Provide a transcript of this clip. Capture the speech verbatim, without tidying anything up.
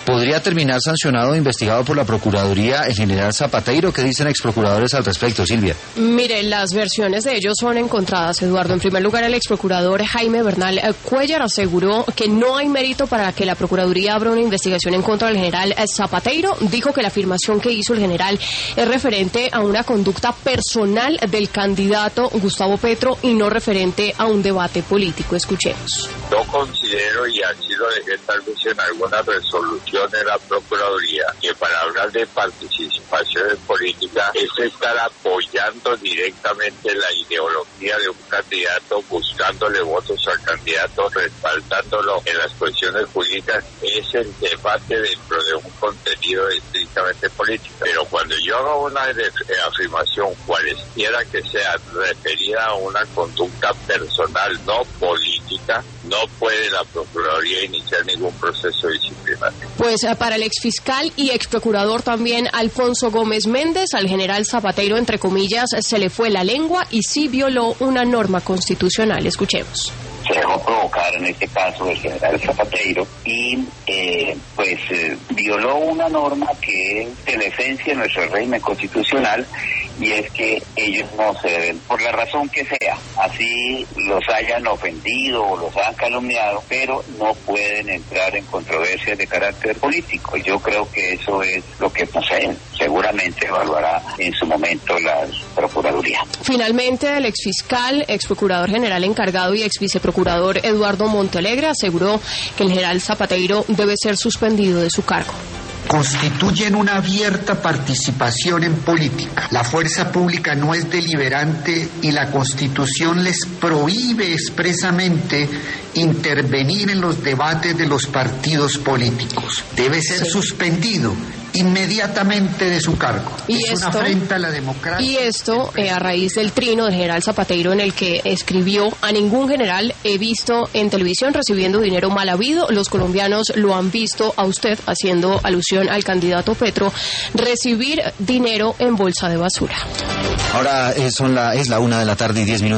¿podría terminar sancionado o investigado por la Procuraduría el general Zapateiro? ¿Qué dicen exprocuradores al respecto, Silvia? Mire, las versiones de ellos son encontradas, Eduardo. En primer lugar, el exprocurador Jaime Bernal Cuellar aseguró que no hay mérito para que la Procuraduría abra una investigación en contra del general Zapateiro. Dijo que la afirmación que hizo el general es referente a una conducta personal del candidato Gustavo Petro y no referente a un debate político. Escuchemos. Yo considero, y así lo dejé tal vez en alguna resolución de la Procuraduría, que para hablar de participación en política es estar apoyando directamente la ideología de un candidato, buscándole votos al candidato, respaldándolo en las cuestiones jurídicas. Es el debate dentro de un contenido estrictamente político. Pero cuando yo hago una afirmación, cualesquiera que sea, referida a una conducta personal, no política, no puede la Procuraduría iniciar ningún proceso disciplinario. Pues para el exfiscal y exprocurador también Alfonso Gómez Méndez, al general Zapateiro, entre comillas, se le fue la lengua y sí violó una norma constitucional. Escuchemos. Se dejó provocar en este caso el general Zapateiro y eh, pues eh, violó una norma que es de la esencia de nuestro régimen constitucional, y es que ellos no se deben, por la razón que sea, así los hayan ofendido o los hayan calumniado, pero no pueden entrar en controversias de carácter político. Y yo creo que eso es lo que, no sé, seguramente evaluará en su momento la Procuraduría. Finalmente, el exfiscal, exprocurador general encargado y exviceprocurador Eduardo Montealegre aseguró que el general Zapateiro debe ser suspendido de su cargo. Constituyen una abierta participación en política. La fuerza pública no es deliberante y la Constitución les prohíbe expresamente intervenir en los debates de los partidos políticos. Debe ser sí. suspendido inmediatamente de su cargo. Y es esto, una afrenta a la democracia. Y esto eh, a raíz del trino del general Zapateiro, en el que escribió: a ningún general he visto en televisión recibiendo dinero mal habido. Los colombianos lo han visto a usted, haciendo alusión al candidato Petro, recibir dinero en bolsa de basura. Ahora eh, son la, es la una de la tarde y diez minutos.